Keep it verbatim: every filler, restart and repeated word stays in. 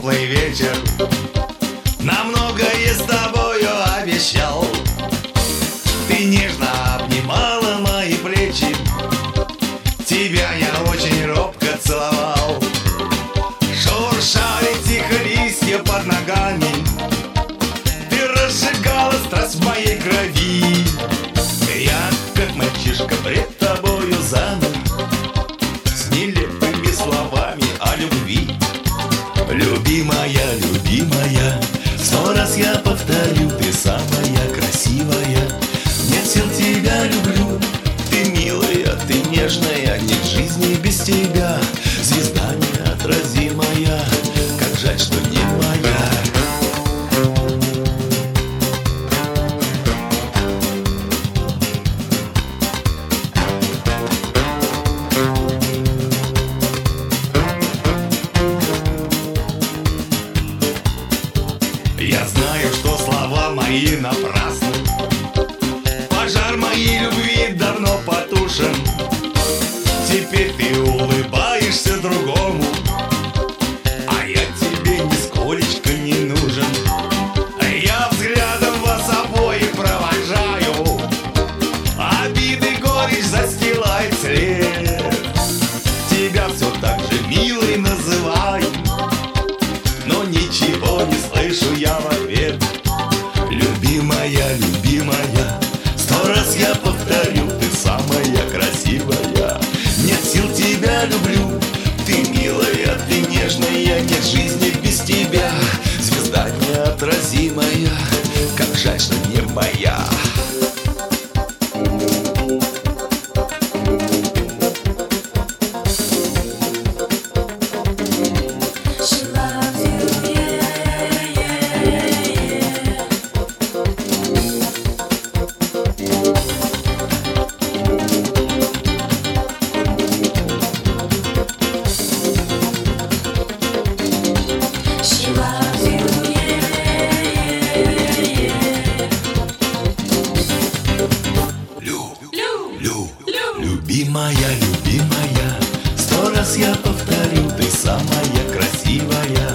теплый вечер. На многое с тобою обещал. Ты нежно обнимала мои плечи, тебя я очень робко целовал. Шуршали тихо листья под ногами, ты разжигала страсть в моей крови. Я, как мальчишка, пред тобою замер с нелепыми словами о любви. Любимая, любимая, сто раз я повторю, ты самая красивая. Нет сил, тебя люблю, ты милая, ты нежная, нет жизни без тебя. Звезда неотразимая, как жаль, что не моя. Я знаю, что слова мои напрасны, пожар моей любви давно потушен. Теперь ты улыбаешься другому, а я тебе нисколечко не нужен. Я взглядом вас обоих провожаю, обиды горечь застилает след. Тебя все так же милой называю, но ничего не слышу я в ответ. Любимая, любимая, сто раз я повторю, ты самая красивая. Нет сил, тебя люблю, ты милая, ты нежная, нет жизни без тебя. Звезда неотразимая, как жаль, что не моя. Любимая, любимая, сто раз я повторю, ты самая красивая.